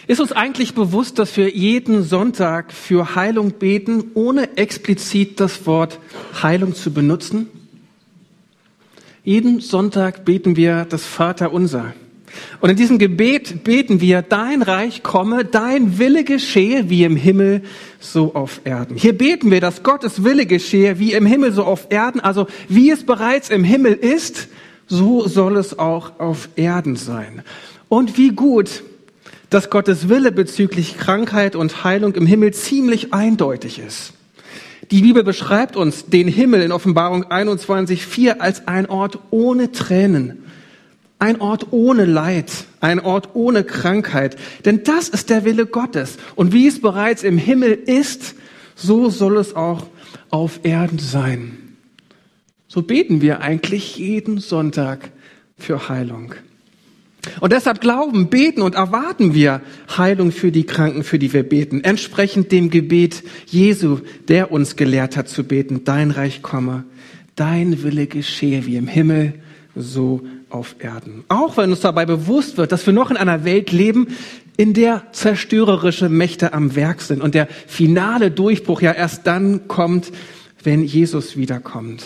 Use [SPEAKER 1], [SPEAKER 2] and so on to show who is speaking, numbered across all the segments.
[SPEAKER 1] Ist uns eigentlich bewusst, dass wir jeden Sonntag für Heilung beten, ohne explizit das Wort Heilung zu benutzen? Jeden Sonntag beten wir das Vaterunser. Und in diesem Gebet beten wir, dein Reich komme, dein Wille geschehe, wie im Himmel, so auf Erden. Hier beten wir, dass Gottes Wille geschehe, wie im Himmel, so auf Erden. Also wie es bereits im Himmel ist, so soll es auch auf Erden sein. Und wie gut, dass Gottes Wille bezüglich Krankheit und Heilung im Himmel ziemlich eindeutig ist. Die Bibel beschreibt uns den Himmel in Offenbarung 21,4 als ein Ort ohne Tränen, ein Ort ohne Leid, ein Ort ohne Krankheit. Denn das ist der Wille Gottes. Und wie es bereits im Himmel ist, so soll es auch auf Erden sein. So beten wir eigentlich jeden Sonntag für Heilung. Und deshalb glauben, beten und erwarten wir Heilung für die Kranken, für die wir beten. Entsprechend dem Gebet Jesu, der uns gelehrt hat zu beten. Dein Reich komme, dein Wille geschehe wie im Himmel, so auf Erden. Auch wenn uns dabei bewusst wird, dass wir noch in einer Welt leben, in der zerstörerische Mächte am Werk sind und der finale Durchbruch ja erst dann kommt, wenn Jesus wiederkommt.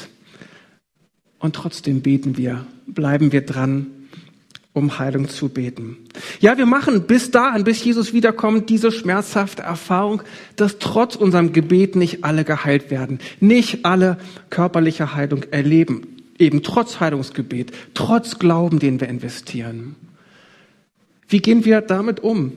[SPEAKER 1] Und trotzdem beten wir, bleiben wir dran, um Heilung zu beten. Ja, wir machen bis dahin, bis Jesus wiederkommt, diese schmerzhafte Erfahrung, dass trotz unserem Gebet nicht alle geheilt werden, nicht alle körperliche Heilung erleben, eben trotz Heilungsgebet, trotz Glauben, den wir investieren. Wie gehen wir damit um?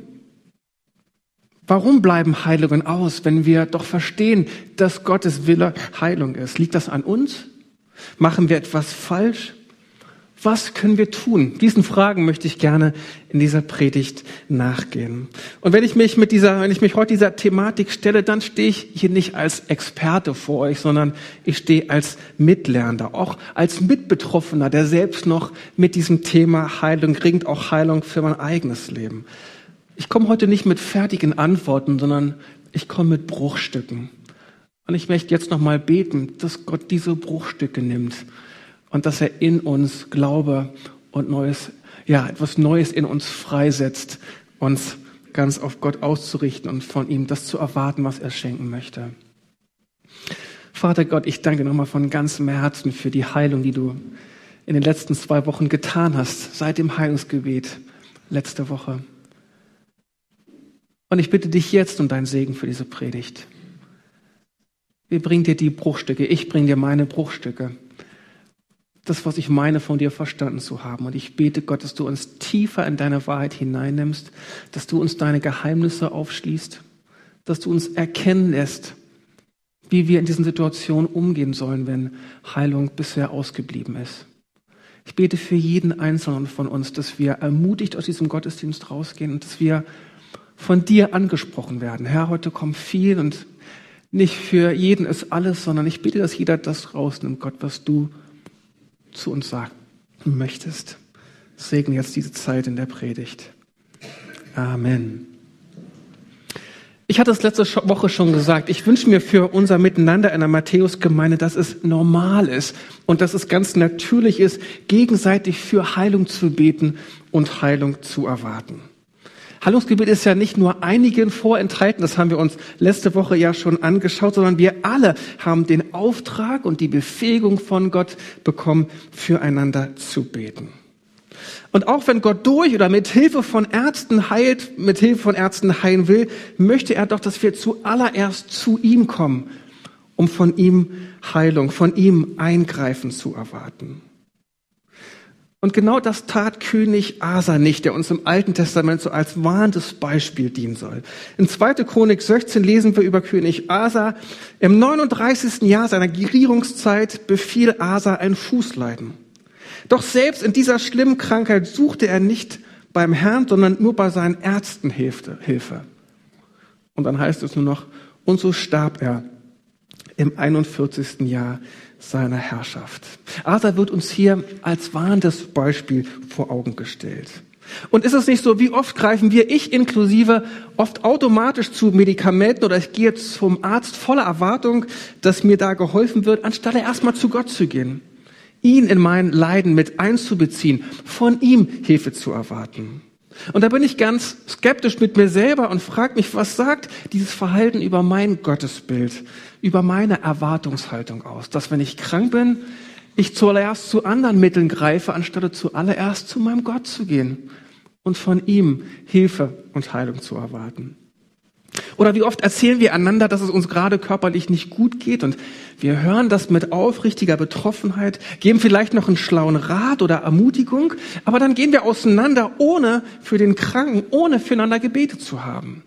[SPEAKER 1] Warum bleiben Heilungen aus, wenn wir doch verstehen, dass Gottes Wille Heilung ist? Liegt das an uns? Machen wir etwas falsch? Was können wir tun? Diesen Fragen möchte ich gerne in dieser Predigt nachgehen. Und wenn ich mich heute dieser Thematik stelle, dann stehe ich hier nicht als Experte vor euch, sondern ich stehe als Mitlernender, auch als Mitbetroffener, der selbst noch mit diesem Thema Heilung ringt, auch Heilung für mein eigenes Leben. Ich komme heute nicht mit fertigen Antworten, sondern ich komme mit Bruchstücken. Und ich möchte jetzt nochmal beten, dass Gott diese Bruchstücke nimmt. Und dass er in uns Glaube und etwas Neues in uns freisetzt, uns ganz auf Gott auszurichten und von ihm das zu erwarten, was er schenken möchte. Vater Gott, ich danke nochmal von ganzem Herzen für die Heilung, die du in den letzten 2 Wochen getan hast, seit dem Heilungsgebet letzte Woche. Und ich bitte dich jetzt um deinen Segen für diese Predigt. Wir bringen dir die Bruchstücke, ich bringe dir meine Bruchstücke. Das, was ich meine, von dir verstanden zu haben. Und ich bete, Gott, dass du uns tiefer in deine Wahrheit hineinnimmst, dass du uns deine Geheimnisse aufschließt, dass du uns erkennen lässt, wie wir in diesen Situationen umgehen sollen, wenn Heilung bisher ausgeblieben ist. Ich bete für jeden Einzelnen von uns, dass wir ermutigt aus diesem Gottesdienst rausgehen und dass wir von dir angesprochen werden. Herr, heute kommt viel und nicht für jeden ist alles, sondern ich bete, dass jeder das rausnimmt, Gott, was du zu uns sagen möchtest. Segne jetzt diese Zeit in der Predigt. Amen. Ich hatte es letzte Woche schon gesagt, ich wünsche mir für unser Miteinander in der Matthäusgemeinde, dass es normal ist und dass es ganz natürlich ist, gegenseitig für Heilung zu beten und Heilung zu erwarten. Heilungsgebet ist ja nicht nur einigen vorenthalten, das haben wir uns letzte Woche ja schon angeschaut, sondern wir alle haben den Auftrag und die Befähigung von Gott bekommen, füreinander zu beten. Und auch wenn Gott durch oder mit Hilfe von Ärzten heilen will, möchte er doch, dass wir zuallererst zu ihm kommen, um von ihm Heilung, von ihm Eingreifen zu erwarten. Und genau das tat König Asa nicht, der uns im Alten Testament so als warnendes Beispiel dienen soll. In 2. Chronik 16 lesen wir über König Asa. Im 39. Jahr seiner Regierungszeit befiel Asa ein Fußleiden. Doch selbst in dieser schlimmen Krankheit suchte er nicht beim Herrn, sondern nur bei seinen Ärzten Hilfe. Und dann heißt es nur noch, und so starb er im 41. Jahr seiner Herrschaft. Asa wird uns hier als warnendes Beispiel vor Augen gestellt. Und ist es nicht so, wie oft greifen wir, ich inklusive, oft automatisch zu Medikamenten oder ich gehe zum Arzt voller Erwartung, dass mir da geholfen wird, anstelle erstmal zu Gott zu gehen, ihn in mein Leiden mit einzubeziehen, von ihm Hilfe zu erwarten. Und da bin ich ganz skeptisch mit mir selber und frage mich, was sagt dieses Verhalten über mein Gottesbild, über meine Erwartungshaltung aus? Dass wenn ich krank bin, ich zuallererst zu anderen Mitteln greife, anstatt zuallererst zu meinem Gott zu gehen und von ihm Hilfe und Heilung zu erwarten. Oder wie oft erzählen wir einander, dass es uns gerade körperlich nicht gut geht und wir hören das mit aufrichtiger Betroffenheit, geben vielleicht noch einen schlauen Rat oder Ermutigung, aber dann gehen wir auseinander, ohne für den Kranken, ohne füreinander gebetet zu haben.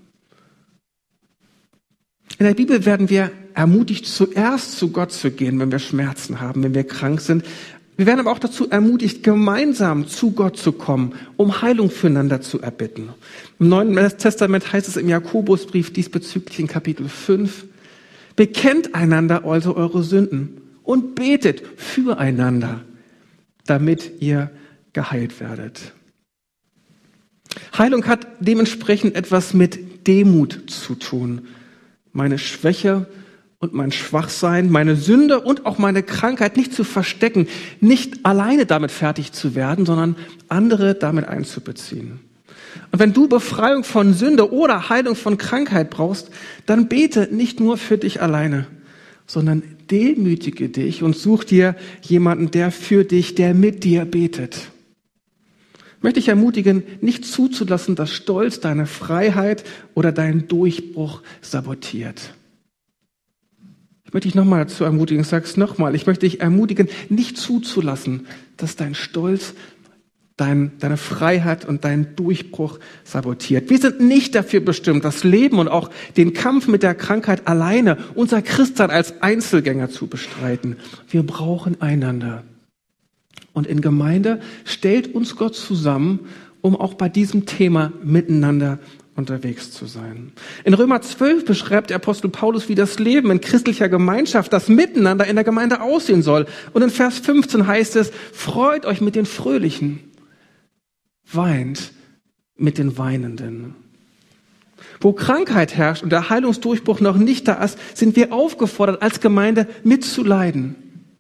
[SPEAKER 1] In der Bibel werden wir ermutigt, zuerst zu Gott zu gehen, wenn wir Schmerzen haben, wenn wir krank sind. Wir werden aber auch dazu ermutigt, gemeinsam zu Gott zu kommen, um Heilung füreinander zu erbitten. Im Neuen Testament heißt es im Jakobusbrief diesbezüglich in Kapitel 5, bekennt einander also eure Sünden und betet füreinander, damit ihr geheilt werdet. Heilung hat dementsprechend etwas mit Demut zu tun. Meine Schwäche und mein Schwachsein, meine Sünde und auch meine Krankheit nicht zu verstecken, nicht alleine damit fertig zu werden, sondern andere damit einzubeziehen. Und wenn du Befreiung von Sünde oder Heilung von Krankheit brauchst, dann bete nicht nur für dich alleine, sondern demütige dich und such dir jemanden, der für dich, der mit dir betet. Möchte ich ermutigen, nicht zuzulassen, dass Stolz deine Freiheit oder deinen Durchbruch sabotiert. Ich möchte dich nochmal dazu ermutigen, ich sage es nochmal, ich möchte dich ermutigen, nicht zuzulassen, dass dein Stolz deine Freiheit und deinen Durchbruch sabotiert. Wir sind nicht dafür bestimmt, das Leben und auch den Kampf mit der Krankheit alleine, unser Christsein als Einzelgänger zu bestreiten. Wir brauchen einander. Und in Gemeinde stellt uns Gott zusammen, um auch bei diesem Thema miteinander unterwegs zu sein. In Römer 12 beschreibt der Apostel Paulus, wie das Leben in christlicher Gemeinschaft, das Miteinander in der Gemeinde aussehen soll. Und in Vers 15 heißt es, freut euch mit den Fröhlichen, weint mit den Weinenden. Wo Krankheit herrscht und der Heilungsdurchbruch noch nicht da ist, sind wir aufgefordert, als Gemeinde mitzuleiden,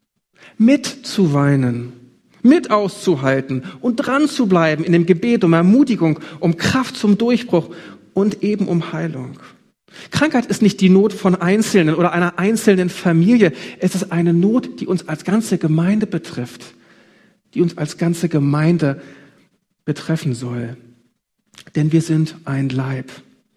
[SPEAKER 1] mitzuweinen, mit auszuhalten und dran zu bleiben in dem Gebet um Ermutigung, um Kraft zum Durchbruch und eben um Heilung. Krankheit ist nicht die Not von Einzelnen oder einer einzelnen Familie. Es ist eine Not, die uns als ganze Gemeinde betrifft, die uns als ganze Gemeinde betreffen soll. Denn wir sind ein Leib.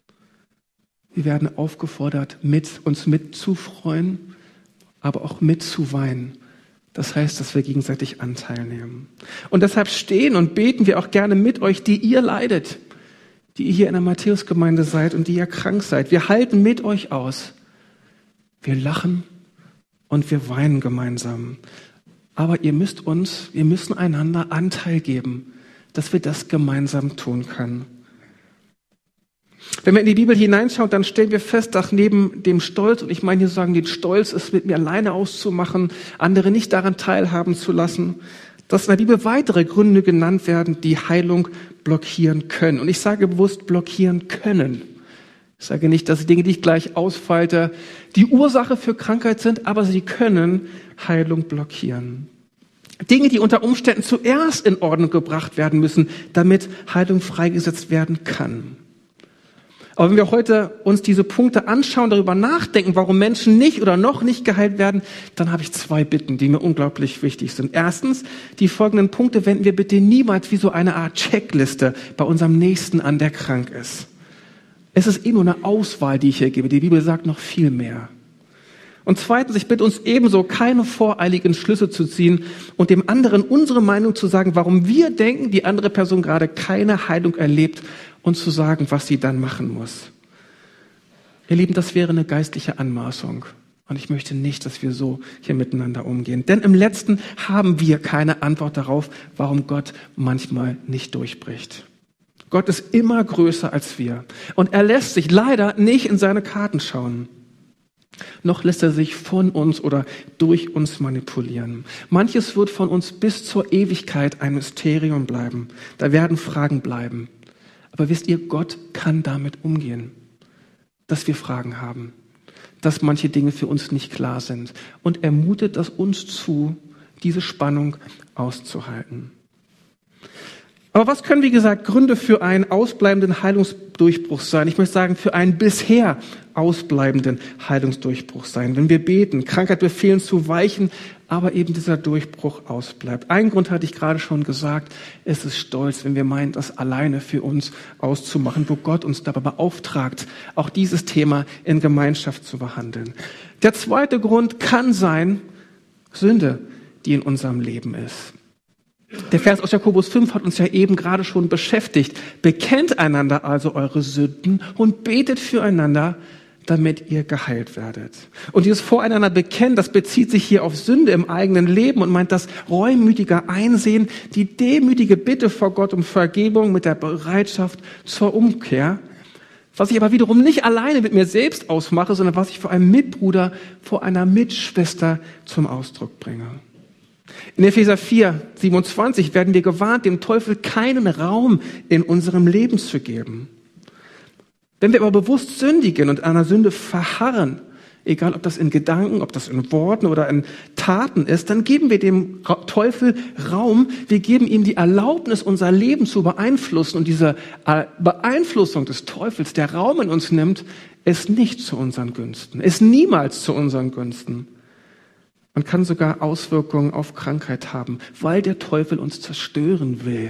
[SPEAKER 1] Wir werden aufgefordert, uns mitzufreuen, aber auch mitzuweinen. Das heißt, dass wir gegenseitig Anteil nehmen. Und deshalb stehen und beten wir auch gerne mit euch, die ihr leidet, die ihr hier in der Matthäusgemeinde seid und die ihr krank seid. Wir halten mit euch aus. Wir lachen und wir weinen gemeinsam. Aber wir müssen einander Anteil geben, dass wir das gemeinsam tun können. Wenn wir in die Bibel hineinschauen, dann stellen wir fest, dass neben dem Stolz, und ich meine hier sagen, den Stolz ist mit mir alleine auszumachen, andere nicht daran teilhaben zu lassen, dass in der Bibel weitere Gründe genannt werden, die Heilung blockieren können. Und ich sage bewusst blockieren können. Ich sage nicht, dass die Dinge, die ich gleich ausfalte, die Ursache für Krankheit sind, aber sie können Heilung blockieren. Dinge, die unter Umständen zuerst in Ordnung gebracht werden müssen, damit Heilung freigesetzt werden kann. Aber wenn wir heute uns diese Punkte anschauen, darüber nachdenken, warum Menschen nicht oder noch nicht geheilt werden, dann habe ich 2 Bitten, die mir unglaublich wichtig sind. Erstens, die folgenden Punkte wenden wir bitte niemals wie so eine Art Checkliste bei unserem Nächsten an, der krank ist. Es ist nur eine Auswahl, die ich hier gebe. Die Bibel sagt noch viel mehr. Und zweitens, ich bitte uns ebenso, keine voreiligen Schlüsse zu ziehen und dem anderen unsere Meinung zu sagen, warum wir denken, die andere Person gerade keine Heilung erlebt, und zu sagen, was sie dann machen muss. Ihr Lieben, das wäre eine geistliche Anmaßung. Und ich möchte nicht, dass wir so hier miteinander umgehen. Denn im Letzten haben wir keine Antwort darauf, warum Gott manchmal nicht durchbricht. Gott ist immer größer als wir. Und er lässt sich leider nicht in seine Karten schauen. Noch lässt er sich von uns oder durch uns manipulieren. Manches wird von uns bis zur Ewigkeit ein Mysterium bleiben. Da werden Fragen bleiben. Aber wisst ihr, Gott kann damit umgehen, dass wir Fragen haben, dass manche Dinge für uns nicht klar sind. Und er mutet es uns zu, diese Spannung auszuhalten. Aber was können, wie gesagt, Gründe für einen ausbleibenden Heilungsdurchbruch sein? Ich möchte sagen, für einen bisher ausbleibenden Heilungsdurchbruch sein. Wenn wir beten, Krankheit befehlen zu weichen, aber eben dieser Durchbruch ausbleibt. Ein Grund hatte ich gerade schon gesagt, es ist Stolz, wenn wir meinen, das alleine für uns auszumachen, wo Gott uns dabei beauftragt, auch dieses Thema in Gemeinschaft zu behandeln. Der zweite Grund kann sein, Sünde, die in unserem Leben ist. Der Vers aus Jakobus 5 hat uns ja eben gerade schon beschäftigt. Bekennt einander also eure Sünden und betet füreinander, damit ihr geheilt werdet. Und dieses Voreinander bekennen, das bezieht sich hier auf Sünde im eigenen Leben und meint das reumütige Einsehen, die demütige Bitte vor Gott um Vergebung mit der Bereitschaft zur Umkehr. Was ich aber wiederum nicht alleine mit mir selbst ausmache, sondern was ich vor einem Mitbruder, vor einer Mitschwester zum Ausdruck bringe. In Epheser 4, 27 werden wir gewarnt, dem Teufel keinen Raum in unserem Leben zu geben. Wenn wir aber bewusst sündigen und an einer Sünde verharren, egal ob das in Gedanken, ob das in Worten oder in Taten ist, dann geben wir dem Teufel Raum, wir geben ihm die Erlaubnis, unser Leben zu beeinflussen. Und diese Beeinflussung des Teufels, der Raum in uns nimmt, ist nicht zu unseren Günsten, ist niemals zu unseren Günsten. Man kann sogar Auswirkungen auf Krankheit haben, weil der Teufel uns zerstören will.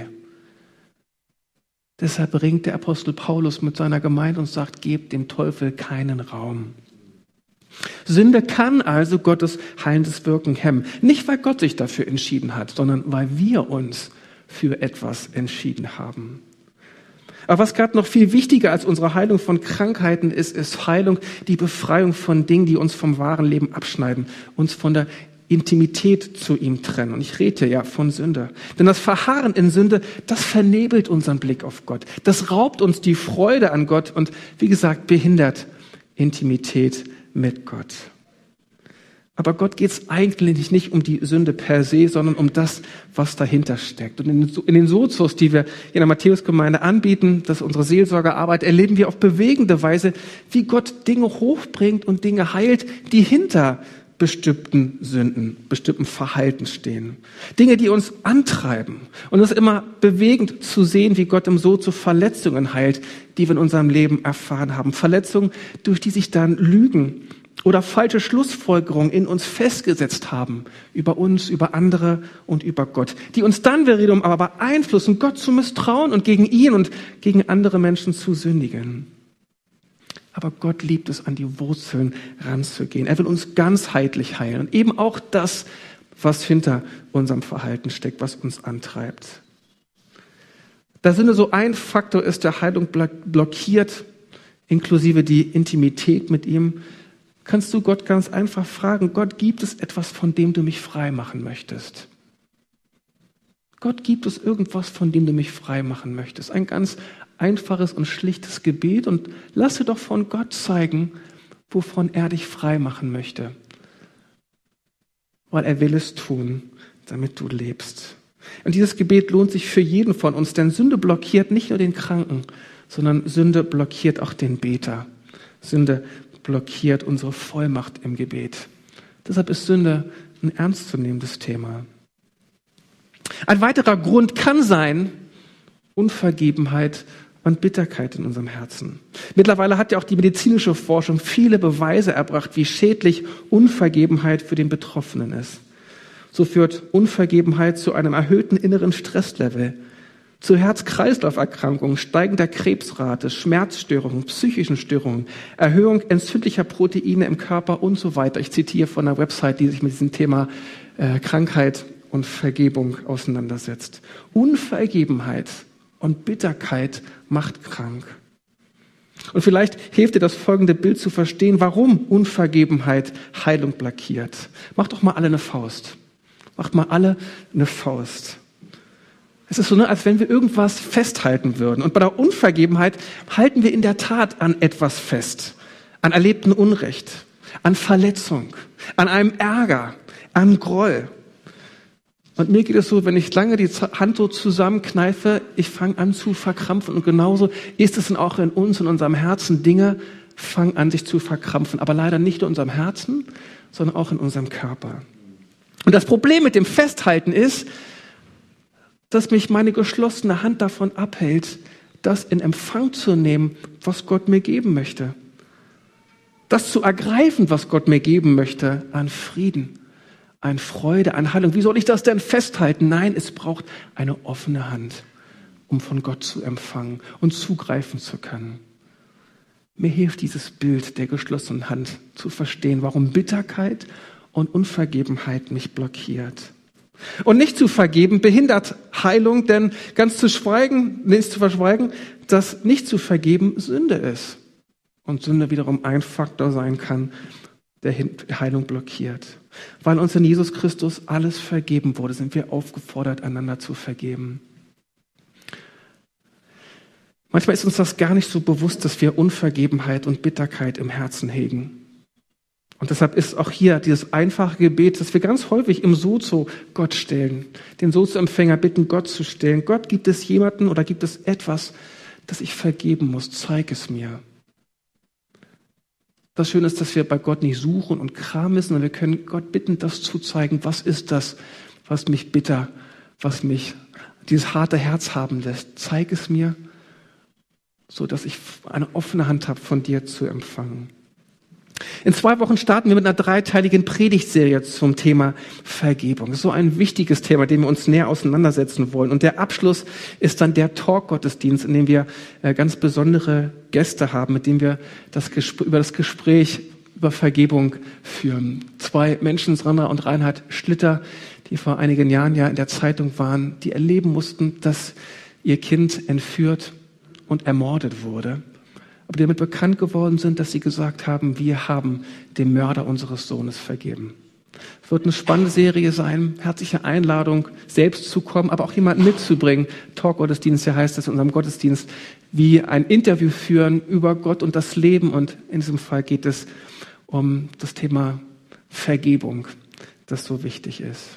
[SPEAKER 1] Deshalb ringt der Apostel Paulus mit seiner Gemeinde und sagt, gebt dem Teufel keinen Raum. Sünde kann also Gottes heilendes Wirken hemmen. Nicht, weil Gott sich dafür entschieden hat, sondern weil wir uns für etwas entschieden haben. Aber was gerade noch viel wichtiger als unsere Heilung von Krankheiten ist Heilung, die Befreiung von Dingen, die uns vom wahren Leben abschneiden, uns von der Intimität zu ihm trennen. Und ich rede ja von Sünde. Denn das Verharren in Sünde, das vernebelt unseren Blick auf Gott. Das raubt uns die Freude an Gott und, wie gesagt, behindert Intimität mit Gott. Aber Gott geht es eigentlich nicht um die Sünde per se, sondern um das, was dahinter steckt. Und in den Sozios, die wir in der Matthäusgemeinde anbieten, das ist unsere Seelsorgerarbeit, erleben wir auf bewegende Weise, wie Gott Dinge hochbringt und Dinge heilt, die hinter bestimmten Sünden, bestimmten Verhalten stehen. Dinge, die uns antreiben. Und es ist immer bewegend zu sehen, wie Gott im Sozio Verletzungen heilt, die wir in unserem Leben erfahren haben. Verletzungen, durch die sich dann Lügen oder falsche Schlussfolgerungen in uns festgesetzt haben, über uns, über andere und über Gott, die uns dann wiederum aber beeinflussen, Gott zu misstrauen und gegen ihn und gegen andere Menschen zu sündigen. Aber Gott liebt es, an die Wurzeln ranzugehen. Er will uns ganzheitlich heilen und eben auch das, was hinter unserem Verhalten steckt, was uns antreibt. Da Sünde so ein Faktor ist, der Heilung blockiert, inklusive die Intimität mit ihm, kannst du Gott ganz einfach fragen, Gott, gibt es etwas, von dem du mich frei machen möchtest? Gott, gibt es irgendwas, von dem du mich frei machen möchtest? Ein ganz einfaches und schlichtes Gebet und lasse doch von Gott zeigen, wovon er dich frei machen möchte. Weil er will es tun, damit du lebst. Und dieses Gebet lohnt sich für jeden von uns, denn Sünde blockiert nicht nur den Kranken, sondern Sünde blockiert auch den Beter. Sünde blockiert unsere Vollmacht im Gebet. Deshalb ist Sünde ein ernstzunehmendes Thema. Ein weiterer Grund kann sein Unvergebenheit und Bitterkeit in unserem Herzen. Mittlerweile hat ja auch die medizinische Forschung viele Beweise erbracht, wie schädlich Unvergebenheit für den Betroffenen ist. So führt Unvergebenheit zu einem erhöhten inneren Stresslevel, zu Herz-Kreislauf-Erkrankungen, steigender Krebsrate, Schmerzstörungen, psychischen Störungen, Erhöhung entzündlicher Proteine im Körper und so weiter. Ich zitiere von einer Website, die sich mit diesem Thema Krankheit und Vergebung auseinandersetzt. Unvergebenheit und Bitterkeit macht krank. Und vielleicht hilft dir das folgende Bild zu verstehen, warum Unvergebenheit Heilung blockiert. Macht doch mal alle eine Faust. Macht mal alle eine Faust. Es ist so, als wenn wir irgendwas festhalten würden. Und bei der Unvergebenheit halten wir in der Tat an etwas fest. An erlebten Unrecht, an Verletzung, an einem Ärger, an Groll. Und mir geht es so, wenn ich lange die Hand so zusammenkneife, ich fange an zu verkrampfen. Und genauso ist es dann auch in uns, in unserem Herzen. Dinge fangen an, sich zu verkrampfen. Aber leider nicht nur in unserem Herzen, sondern auch in unserem Körper. Und das Problem mit dem Festhalten ist, dass mich meine geschlossene Hand davon abhält, das in Empfang zu nehmen, was Gott mir geben möchte. Das zu ergreifen, was Gott mir geben möchte, an Frieden, an Freude, an Heilung. Wie soll ich das denn festhalten? Nein, es braucht eine offene Hand, um von Gott zu empfangen und zugreifen zu können. Mir hilft dieses Bild der geschlossenen Hand zu verstehen, warum Bitterkeit und Unvergebenheit mich blockiert. Und nicht zu vergeben behindert Heilung, denn ganz zu verschweigen, dass nicht zu vergeben Sünde ist. Und Sünde wiederum ein Faktor sein kann, der Heilung blockiert. Weil uns in Jesus Christus alles vergeben wurde, sind wir aufgefordert, einander zu vergeben. Manchmal ist uns das gar nicht so bewusst, dass wir Unvergebenheit und Bitterkeit im Herzen hegen. Und deshalb ist auch hier dieses einfache Gebet, das wir ganz häufig im Sozo Gott stellen, den Sozo-Empfänger bitten, Gott zu stellen. Gott, gibt es jemanden oder gibt es etwas, das ich vergeben muss? Zeig es mir. Das Schöne ist, dass wir bei Gott nicht suchen und kramen müssen, sondern wir können Gott bitten, das zu zeigen. Was ist das, was mich bitter, was mich dieses harte Herz haben lässt? Zeig es mir, so dass ich eine offene Hand habe, von dir zu empfangen. In 2 Wochen starten wir mit einer 3-teiligen Predigtserie zum Thema Vergebung. Das ist so ein wichtiges Thema, dem wir uns näher auseinandersetzen wollen. Und der Abschluss ist dann der Talk-Gottesdienst, in dem wir ganz besondere Gäste haben, mit denen wir über das Gespräch über Vergebung führen. 2 Menschen, Sandra und Reinhard Schlitter, die vor einigen Jahren ja in der Zeitung waren, die erleben mussten, dass ihr Kind entführt und ermordet wurde. Aber die damit bekannt geworden sind, dass sie gesagt haben, wir haben dem Mörder unseres Sohnes vergeben. Es wird eine spannende Serie sein, herzliche Einladung, selbst zu kommen, aber auch jemanden mitzubringen. Talk-Gottesdienst, ja heißt es in unserem Gottesdienst, wie ein Interview führen über Gott und das Leben. Und in diesem Fall geht es um das Thema Vergebung, das so wichtig ist.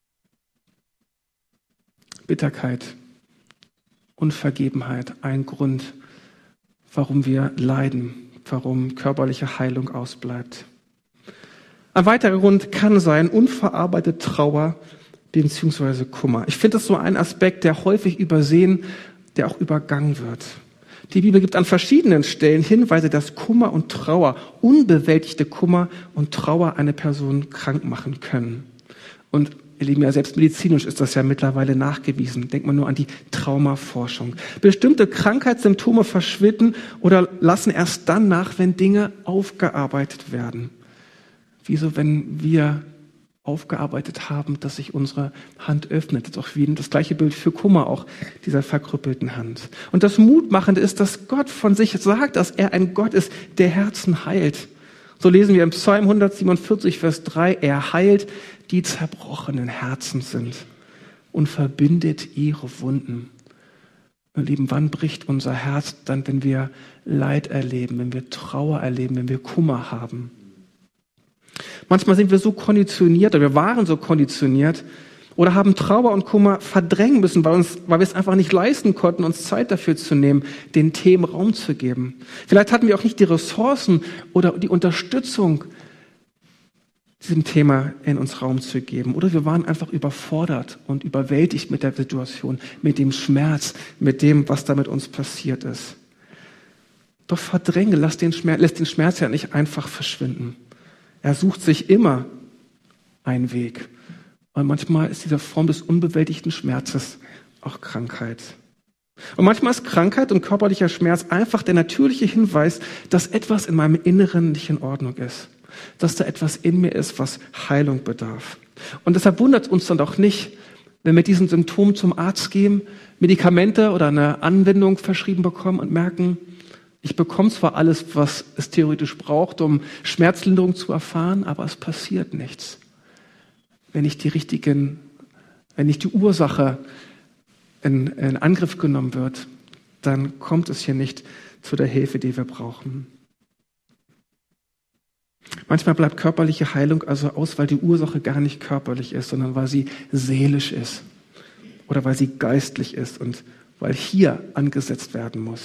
[SPEAKER 1] Bitterkeit, Unvergebenheit, ein Grund, warum wir leiden, warum körperliche Heilung ausbleibt. Ein weiterer Grund kann sein unverarbeitete Trauer bzw. Kummer. Ich finde das so ein Aspekt, der häufig übersehen, der auch übergangen wird. Die Bibel gibt an verschiedenen Stellen Hinweise, dass Kummer und Trauer, unbewältigte Kummer und Trauer eine Person krank machen können. Und ihr Lieben, ja, selbst medizinisch ist das ja mittlerweile nachgewiesen. Denkt man nur an die Traumaforschung. Bestimmte Krankheitssymptome verschwinden oder lassen erst dann nach, wenn Dinge aufgearbeitet werden. Wieso, wenn wir aufgearbeitet haben, dass sich unsere Hand öffnet. Das ist auch wie das gleiche Bild für Kummer, auch dieser verkrüppelten Hand. Und das Mutmachende ist, dass Gott von sich sagt, dass er ein Gott ist, der Herzen heilt. So lesen wir im Psalm 147, Vers 3, er heilt, die zerbrochenen Herzen sind und verbindet ihre Wunden. Meine Lieben, wann bricht unser Herz dann, wenn wir Leid erleben, wenn wir Trauer erleben, wenn wir Kummer haben? Manchmal sind wir so konditioniert, oder wir waren so konditioniert, oder haben Trauer und Kummer verdrängen müssen, weil wir es einfach nicht leisten konnten, uns Zeit dafür zu nehmen, den Themen Raum zu geben. Vielleicht hatten wir auch nicht die Ressourcen oder die Unterstützung, diesem Thema in uns Raum zu geben. Oder wir waren einfach überfordert und überwältigt mit der Situation, mit dem Schmerz, mit dem, was da mit uns passiert ist. Doch verdränge, lässt den Schmerz ja nicht einfach verschwinden. Er sucht sich immer einen Weg. Und manchmal ist diese Form des unbewältigten Schmerzes auch Krankheit. Und manchmal ist Krankheit und körperlicher Schmerz einfach der natürliche Hinweis, dass etwas in meinem Inneren nicht in Ordnung ist. Dass da etwas in mir ist, was Heilung bedarf. Und deshalb wundert es uns dann auch nicht, wenn wir mit diesen Symptomen zum Arzt gehen, Medikamente oder eine Anwendung verschrieben bekommen und merken, ich bekomme zwar alles, was es theoretisch braucht, um Schmerzlinderung zu erfahren, aber es passiert nichts. Wenn nicht die Ursache in Angriff genommen wird, dann kommt es hier nicht zu der Hilfe, die wir brauchen. Manchmal bleibt körperliche Heilung also aus, weil die Ursache gar nicht körperlich ist, sondern weil sie seelisch ist oder weil sie geistlich ist und weil hier angesetzt werden muss.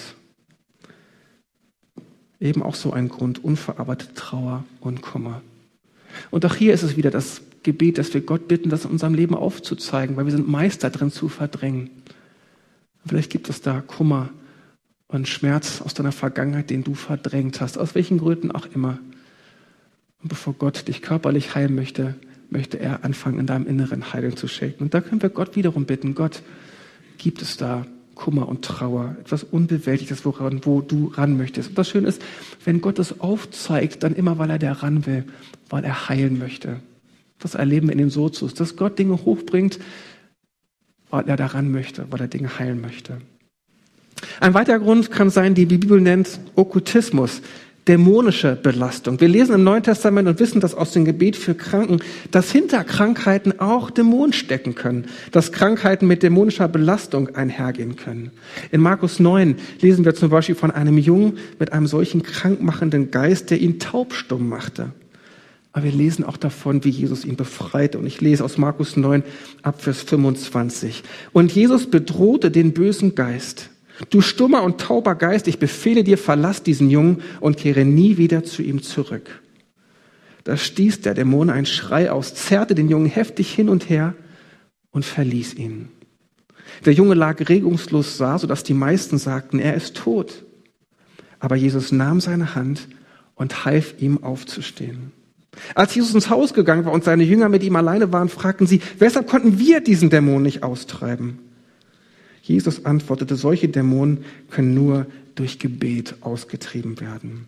[SPEAKER 1] Eben auch so ein Grund, unverarbeitete Trauer und Kummer. Und auch hier ist es wieder, dass Gebet, dass wir Gott bitten, das in unserem Leben aufzuzeigen, weil wir sind Meister drin zu verdrängen. Vielleicht gibt es da Kummer und Schmerz aus deiner Vergangenheit, den du verdrängt hast, aus welchen Gründen auch immer. Und bevor Gott dich körperlich heilen möchte, möchte er anfangen, in deinem Inneren Heilung zu schenken. Und da können wir Gott wiederum bitten, Gott, gibt es da Kummer und Trauer, etwas Unbewältigtes, wo du ran möchtest. Und das Schöne ist, wenn Gott es aufzeigt, dann immer, weil er da ran will, weil er heilen möchte. Das erleben wir in den Sozius, dass Gott Dinge hochbringt, weil er daran möchte, weil er Dinge heilen möchte. Ein weiterer Grund kann sein, die Bibel nennt Okkultismus, dämonische Belastung. Wir lesen im Neuen Testament und wissen das aus dem Gebet für Kranken, dass hinter Krankheiten auch Dämonen stecken können, dass Krankheiten mit dämonischer Belastung einhergehen können. In Markus 9 lesen wir zum Beispiel von einem Jungen mit einem solchen krankmachenden Geist, der ihn taubstumm machte. Aber wir lesen auch davon, wie Jesus ihn befreite. Und ich lese aus Markus 9 ab Vers 25. Und Jesus bedrohte den bösen Geist. Du stummer und tauber Geist, ich befehle dir, verlass diesen Jungen und kehre nie wieder zu ihm zurück. Da stieß der Dämon einen Schrei aus, zerrte den Jungen heftig hin und her und verließ ihn. Der Junge lag regungslos da, sodass die meisten sagten, er ist tot. Aber Jesus nahm seine Hand und half ihm aufzustehen. Als Jesus ins Haus gegangen war und seine Jünger mit ihm alleine waren, fragten sie, weshalb konnten wir diesen Dämon nicht austreiben? Jesus antwortete, solche Dämonen können nur durch Gebet ausgetrieben werden.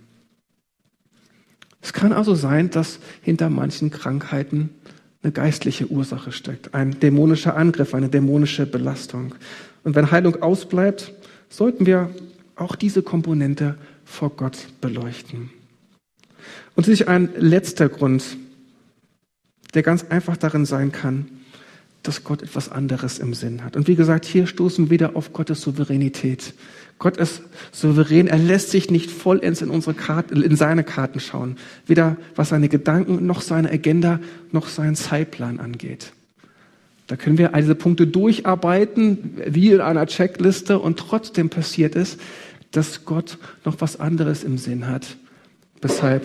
[SPEAKER 1] Es kann also sein, dass hinter manchen Krankheiten eine geistliche Ursache steckt, ein dämonischer Angriff, eine dämonische Belastung. Und wenn Heilung ausbleibt, sollten wir auch diese Komponente vor Gott beleuchten. Und schließlich ein letzter Grund, der ganz einfach darin sein kann, dass Gott etwas anderes im Sinn hat. Und wie gesagt, hier stoßen wir wieder auf Gottes Souveränität. Gott ist souverän, er lässt sich nicht vollends in seine Karten schauen. Weder was seine Gedanken, noch seine Agenda, noch seinen Zeitplan angeht. Da können wir all diese Punkte durcharbeiten, wie in einer Checkliste, und trotzdem passiert es, dass Gott noch was anderes im Sinn hat, weshalb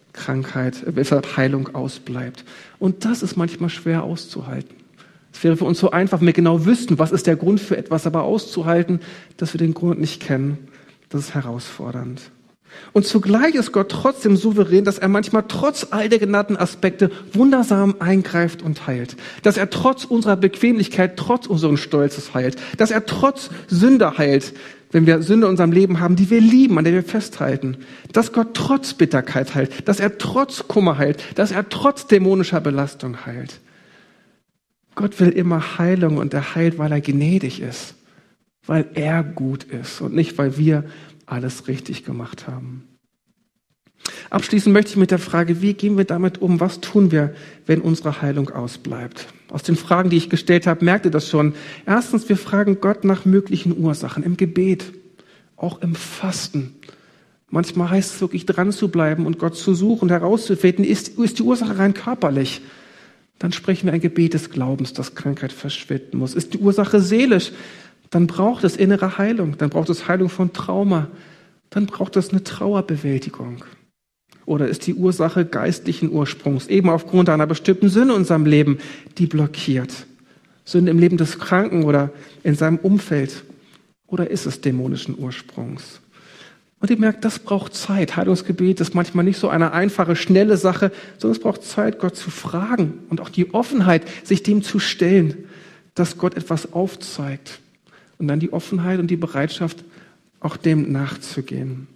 [SPEAKER 1] Heilung ausbleibt. Und das ist manchmal schwer auszuhalten. Es wäre für uns so einfach, wenn wir genau wüssten, was ist der Grund für etwas, aber auszuhalten, dass wir den Grund nicht kennen, das ist herausfordernd. Und zugleich ist Gott trotzdem souverän, dass er manchmal trotz all der genannten Aspekte wundersam eingreift und heilt. Dass er trotz unserer Bequemlichkeit, trotz unseres Stolzes heilt. Dass er trotz Sünde heilt, wenn wir Sünde in unserem Leben haben, die wir lieben, an der wir festhalten. Dass Gott trotz Bitterkeit heilt. Dass er trotz Kummer heilt. Dass er trotz dämonischer Belastung heilt. Gott will immer Heilung und er heilt, weil er gnädig ist, weil er gut ist und nicht, weil wir alles richtig gemacht haben. Abschließend möchte ich mit der Frage, wie gehen wir damit um? Was tun wir, wenn unsere Heilung ausbleibt? Aus den Fragen, die ich gestellt habe, merkt ihr das schon. Erstens, wir fragen Gott nach möglichen Ursachen im Gebet, auch im Fasten. Manchmal heißt es wirklich, dran zu bleiben und Gott zu suchen, herauszufinden, ist die Ursache rein körperlich? Dann sprechen wir ein Gebet des Glaubens, dass Krankheit verschwinden muss. Ist die Ursache seelisch? Dann braucht es innere Heilung. Dann braucht es Heilung von Trauma. Dann braucht es eine Trauerbewältigung. Oder ist die Ursache geistlichen Ursprungs, eben aufgrund einer bestimmten Sünde in unserem Leben, die blockiert? Sünde im Leben des Kranken oder in seinem Umfeld? Oder ist es dämonischen Ursprungs? Und ihr merkt, das braucht Zeit. Heilungsgebet ist manchmal nicht so eine einfache, schnelle Sache, sondern es braucht Zeit, Gott zu fragen und auch die Offenheit, sich dem zu stellen, dass Gott etwas aufzeigt. Und dann die Offenheit und die Bereitschaft, auch dem nachzugehen.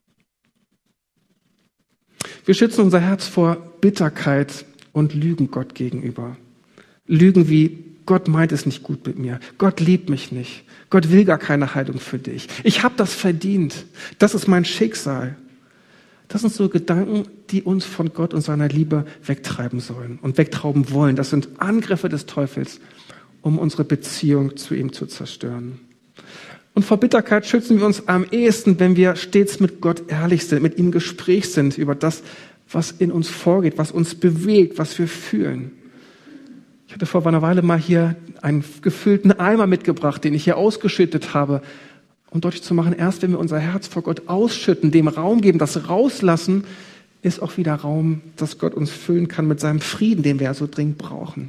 [SPEAKER 1] Wir schützen unser Herz vor Bitterkeit und Lügen Gott gegenüber. Lügen wie, Gott meint es nicht gut mit mir. Gott liebt mich nicht. Gott will gar keine Heilung für dich. Ich habe das verdient. Das ist mein Schicksal. Das sind so Gedanken, die uns von Gott und seiner Liebe wegtreiben sollen und wegtreiben wollen. Das sind Angriffe des Teufels, um unsere Beziehung zu ihm zu zerstören. Und vor Bitterkeit schützen wir uns am ehesten, wenn wir stets mit Gott ehrlich sind, mit ihm im Gespräch sind über das, was in uns vorgeht, was uns bewegt, was wir fühlen. Ich hatte vor einer Weile mal hier einen gefüllten Eimer mitgebracht, den ich hier ausgeschüttet habe, um deutlich zu machen, erst wenn wir unser Herz vor Gott ausschütten, dem Raum geben, das rauslassen, ist auch wieder Raum, dass Gott uns füllen kann mit seinem Frieden, den wir ja so dringend brauchen.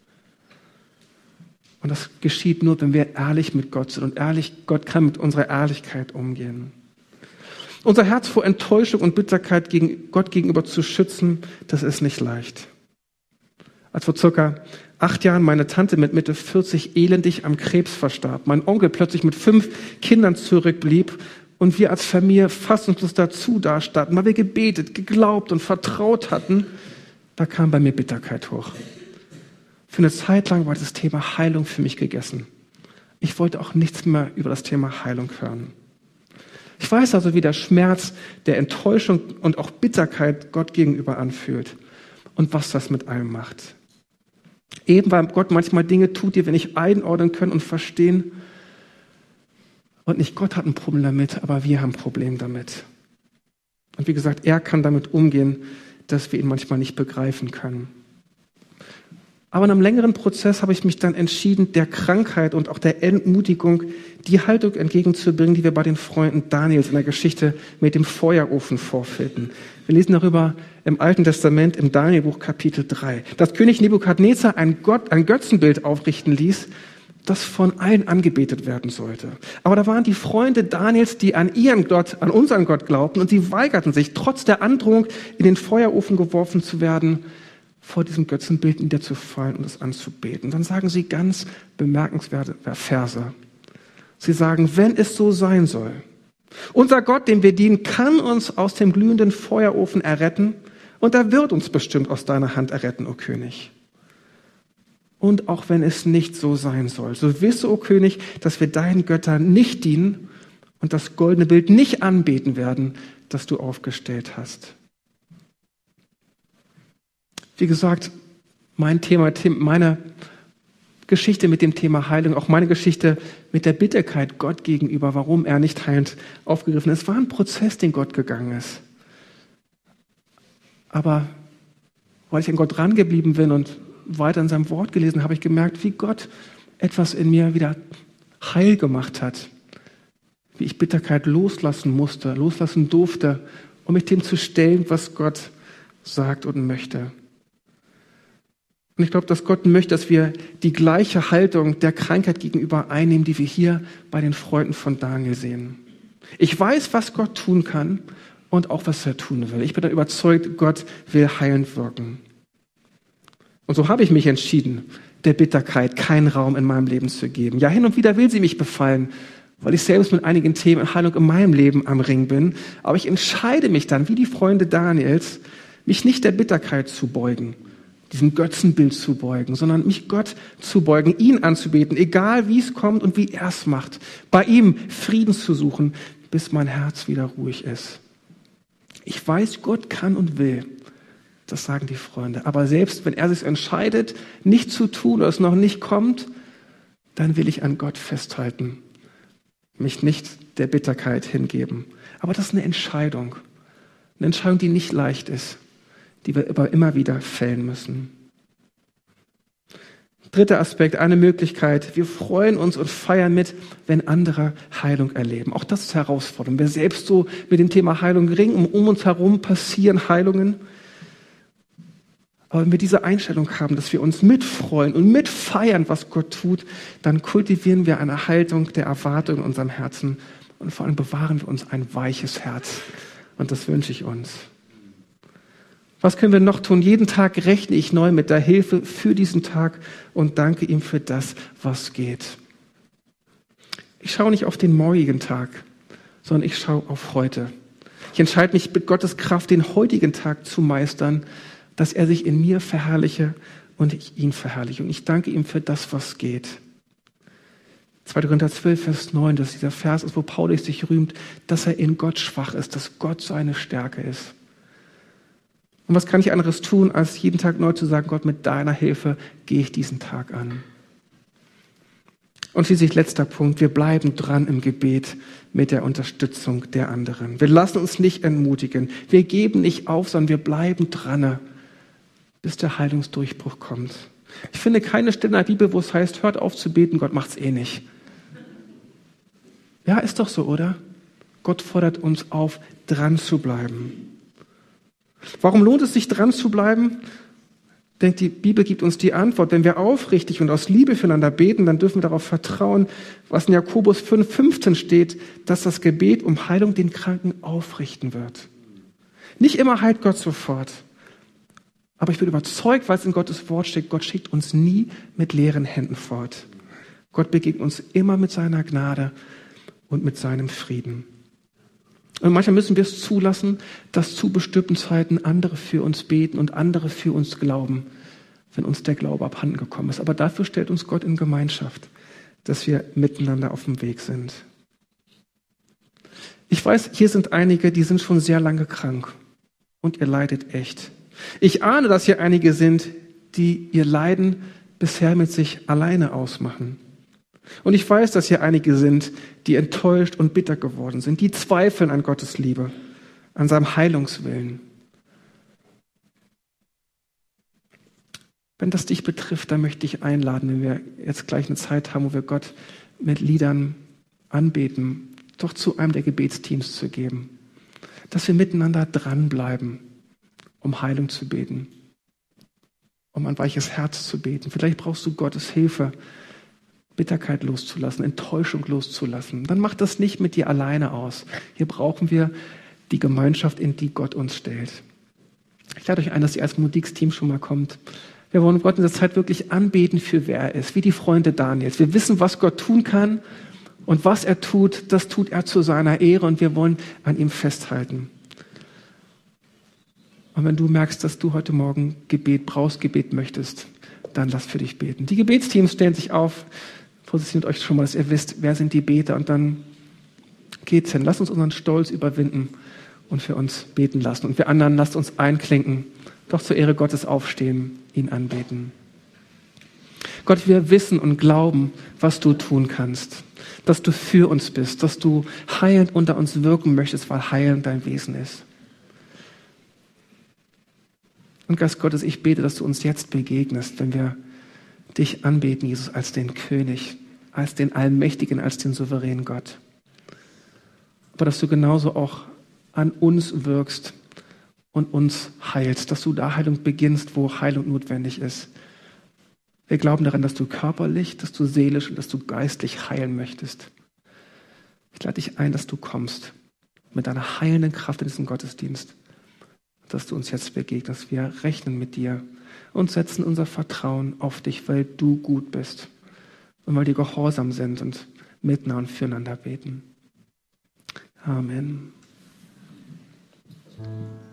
[SPEAKER 1] Und das geschieht nur, wenn wir ehrlich mit Gott sind. Und Gott kann mit unserer Ehrlichkeit umgehen. Unser Herz vor Enttäuschung und Bitterkeit Gott gegenüber zu schützen, das ist nicht leicht. Als vor circa 8 Jahren meine Tante mit Mitte 40 elendig am Krebs verstarb, mein Onkel plötzlich mit 5 Kindern zurückblieb und wir als Familie fassungslos dazu dastanden, weil wir gebetet, geglaubt und vertraut hatten, da kam bei mir Bitterkeit hoch. Für eine Zeit lang war das Thema Heilung für mich gegessen. Ich wollte auch nichts mehr über das Thema Heilung hören. Ich weiß also, wie der Schmerz der Enttäuschung und auch Bitterkeit Gott gegenüber anfühlt und was das mit einem macht. Eben weil Gott manchmal Dinge tut, die wir nicht einordnen können und verstehen. Und nicht Gott hat ein Problem damit, aber wir haben ein Problem damit. Und wie gesagt, er kann damit umgehen, dass wir ihn manchmal nicht begreifen können. Aber in einem längeren Prozess habe ich mich dann entschieden, der Krankheit und auch der Entmutigung die Haltung entgegenzubringen, die wir bei den Freunden Daniels in der Geschichte mit dem Feuerofen vorfinden. Wir lesen darüber im Alten Testament im Danielbuch Kapitel 3. Dass König Nebukadnezar ein Götzenbild aufrichten ließ, das von allen angebetet werden sollte. Aber da waren die Freunde Daniels, die an ihren Gott, an unseren Gott glaubten, und sie weigerten sich, trotz der Androhung in den Feuerofen geworfen zu werden, vor diesem Götzenbild niederzufallen und es anzubeten. Dann sagen sie ganz bemerkenswerte Verse. Sie sagen, wenn es so sein soll, unser Gott, dem wir dienen, kann uns aus dem glühenden Feuerofen erretten und er wird uns bestimmt aus deiner Hand erretten, o König. Und auch wenn es nicht so sein soll, so wisse, o König, dass wir deinen Göttern nicht dienen und das goldene Bild nicht anbeten werden, das du aufgestellt hast. Wie gesagt, meine Geschichte mit dem Thema Heilung, auch meine Geschichte mit der Bitterkeit Gott gegenüber, warum er nicht heilend aufgegriffen ist, war ein Prozess, den Gott gegangen ist. Aber weil ich an Gott rangeblieben bin und weiter in seinem Wort gelesen, habe ich gemerkt, wie Gott etwas in mir wieder heil gemacht hat. Wie ich Bitterkeit loslassen musste, loslassen durfte, um mich dem zu stellen, was Gott sagt und möchte. Und ich glaube, dass Gott möchte, dass wir die gleiche Haltung der Krankheit gegenüber einnehmen, die wir hier bei den Freunden von Daniel sehen. Ich weiß, was Gott tun kann und auch, was er tun will. Ich bin dann überzeugt, Gott will heilend wirken. Und so habe ich mich entschieden, der Bitterkeit keinen Raum in meinem Leben zu geben. Ja, hin und wieder will sie mich befallen, weil ich selbst mit einigen Themen Heilung in meinem Leben am Ring bin. Aber ich entscheide mich dann, wie die Freunde Daniels, mich nicht der Bitterkeit zu beugen, diesem Götzenbild zu beugen, sondern mich Gott zu beugen, ihn anzubeten, egal wie es kommt und wie er es macht. Bei ihm Frieden zu suchen, bis mein Herz wieder ruhig ist. Ich weiß, Gott kann und will. Das sagen die Freunde. Aber selbst wenn er sich entscheidet, nicht zu tun oder es noch nicht kommt, dann will ich an Gott festhalten, mich nicht der Bitterkeit hingeben. Aber das ist eine Entscheidung, die nicht leicht ist, die wir aber immer wieder fällen müssen. Dritter Aspekt, eine Möglichkeit. Wir freuen uns und feiern mit, wenn andere Heilung erleben. Auch das ist herausfordernd. Wir selbst so mit dem Thema Heilung ringen, um uns herum passieren Heilungen. Aber wenn wir diese Einstellung haben, dass wir uns mitfreuen und mitfeiern, was Gott tut, dann kultivieren wir eine Haltung der Erwartung in unserem Herzen und vor allem bewahren wir uns ein weiches Herz. Und das wünsche ich uns. Was können wir noch tun? Jeden Tag rechne ich neu mit der Hilfe für diesen Tag und danke ihm für das, was geht. Ich schaue nicht auf den morgigen Tag, sondern ich schaue auf heute. Ich entscheide mich mit Gottes Kraft, den heutigen Tag zu meistern, dass er sich in mir verherrliche und ich ihn verherrliche. Und ich danke ihm für das, was geht. 2. Korinther 12, Vers 9, dass dieser Vers ist, wo Paulus sich rühmt, dass er in Gott schwach ist, dass Gott seine Stärke ist. Und was kann ich anderes tun, als jeden Tag neu zu sagen, Gott, mit deiner Hilfe gehe ich diesen Tag an. Und schließlich letzter Punkt, wir bleiben dran im Gebet mit der Unterstützung der anderen. Wir lassen uns nicht entmutigen, wir geben nicht auf, sondern wir bleiben dran, bis der Heilungsdurchbruch kommt. Ich finde keine Stelle in der Bibel, wo es heißt, hört auf zu beten, Gott macht's eh nicht. Ja, ist doch so, oder? Gott fordert uns auf, dran zu bleiben. Warum lohnt es sich, dran zu bleiben? Ich denke, die Bibel gibt uns die Antwort. Wenn wir aufrichtig und aus Liebe füreinander beten, dann dürfen wir darauf vertrauen, was in Jakobus 5,15 steht, dass das Gebet um Heilung den Kranken aufrichten wird. Nicht immer heilt Gott sofort. Aber ich bin überzeugt, weil es in Gottes Wort steht, Gott schickt uns nie mit leeren Händen fort. Gott begegnet uns immer mit seiner Gnade und mit seinem Frieden. Und manchmal müssen wir es zulassen, dass zu bestimmten Zeiten andere für uns beten und andere für uns glauben, wenn uns der Glaube abhanden gekommen ist. Aber dafür stellt uns Gott in Gemeinschaft, dass wir miteinander auf dem Weg sind. Ich weiß, hier sind einige, die sind schon sehr lange krank und ihr leidet echt. Ich ahne, dass hier einige sind, die ihr Leiden bisher mit sich alleine ausmachen. Und ich weiß, dass hier einige sind, die enttäuscht und bitter geworden sind, die zweifeln an Gottes Liebe, an seinem Heilungswillen. Wenn das dich betrifft, dann möchte ich einladen, wenn wir jetzt gleich eine Zeit haben, wo wir Gott mit Liedern anbeten, doch zu einem der Gebetsteams zu geben, dass wir miteinander dranbleiben, um Heilung zu beten, um ein weiches Herz zu beten. Vielleicht brauchst du Gottes Hilfe, Bitterkeit loszulassen, Enttäuschung loszulassen. Dann mach das nicht mit dir alleine aus. Hier brauchen wir die Gemeinschaft, in die Gott uns stellt. Ich lade euch ein, dass ihr als Musiksteam schon mal kommt. Wir wollen Gott in der Zeit wirklich anbeten für wer er ist, wie die Freunde Daniels. Wir wissen, was Gott tun kann und was er tut, das tut er zu seiner Ehre und wir wollen an ihm festhalten. Und wenn du merkst, dass du heute Morgen Gebet brauchst, Gebet möchtest, dann lass für dich beten. Die Gebetsteams stellen sich auf, positioniert euch schon mal, dass ihr wisst, wer sind die Beter und dann geht's hin. Lasst uns unseren Stolz überwinden und für uns beten lassen. Und wir anderen, lasst uns einklinken, doch zur Ehre Gottes aufstehen, ihn anbeten. Gott, wir wissen und glauben, was du tun kannst, dass du für uns bist, dass du heilend unter uns wirken möchtest, weil heilend dein Wesen ist. Und Geist Gottes, ich bete, dass du uns jetzt begegnest, wenn wir dich anbeten, Jesus, als den König, als den Allmächtigen, als den souveränen Gott. Aber dass du genauso auch an uns wirkst und uns heilst, dass du da Heilung beginnst, wo Heilung notwendig ist. Wir glauben daran, dass du körperlich, dass du seelisch und dass du geistlich heilen möchtest. Ich lade dich ein, dass du kommst mit deiner heilenden Kraft in diesem Gottesdienst, dass du uns jetzt begegnest. Wir rechnen mit dir und setzen unser Vertrauen auf dich, weil du gut bist und weil wir gehorsam sind und miteinander und füreinander beten. Amen.